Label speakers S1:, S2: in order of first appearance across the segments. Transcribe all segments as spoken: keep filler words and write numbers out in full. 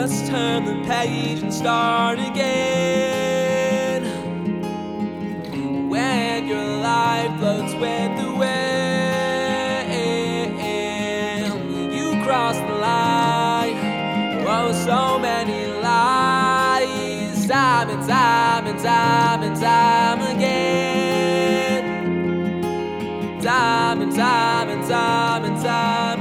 S1: Let's turn the page and start again. When your life floats with the wind, you cross the line. Oh, so many lies, time and time and time and time again. Time and time and time and time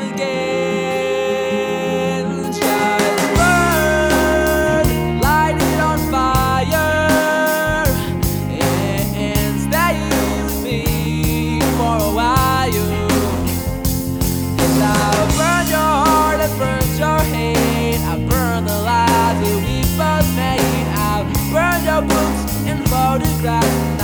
S1: again. Just burn, light it on fire, and stay with me for a while. Yes, I burned your heart, I burned your hate, I burned the lies that we both made. I burned your books and photographs.